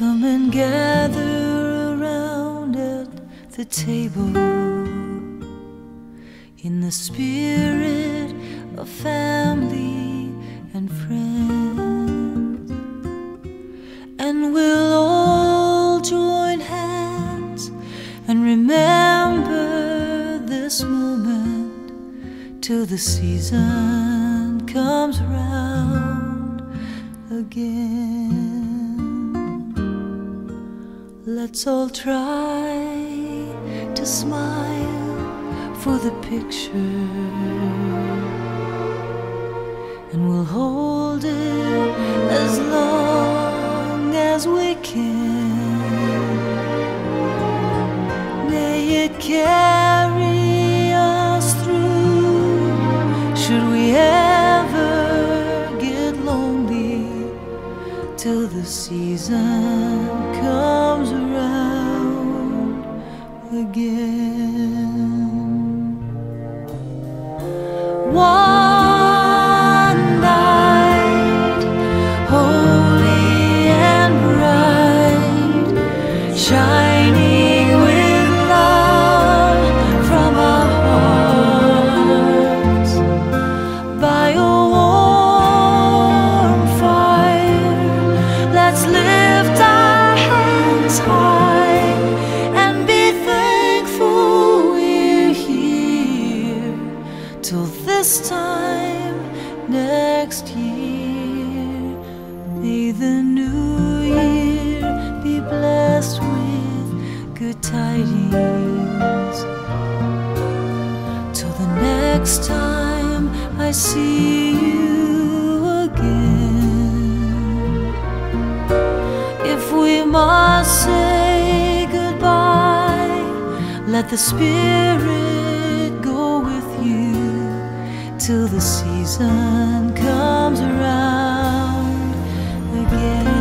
Come and gather around at the table in the spirit of family and friends, and we'll all join hands and remember this moment till the season comes round again. Let's all try to smile for the picture, and we'll hold it as long as we can. May it carry us through should we ever get lonely, till the season comes around again. One night, holy and bright, shining with love from our hearts, by a warm fire, let's lift our hands high and be thankful we're here till this time next year. May the new year be blessed with good tidings, till the next time I see you again. If we must say goodbye, let the Spirit go with you till the season comes around again.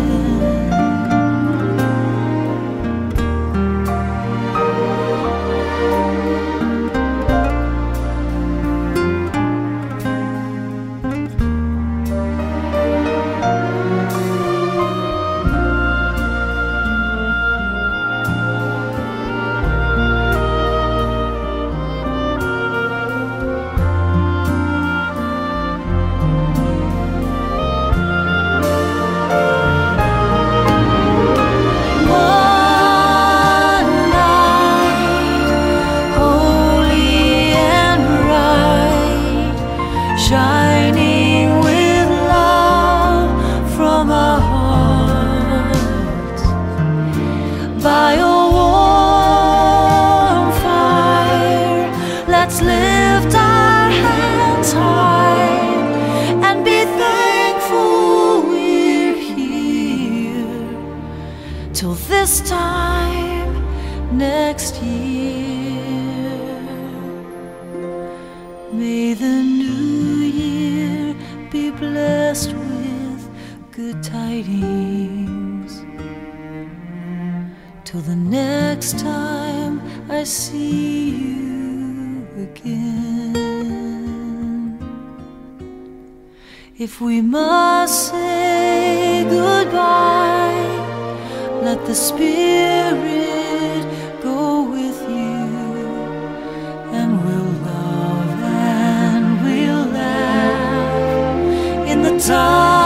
Shining with love from our hearts, by a warm fire, let's lift our hands high and be thankful we're here till this time next year. May the new year be blessed with good tidings, till the next time I see you again. If we must say goodbye, let the Spirit go with you, and we'll love and we'll laugh in the time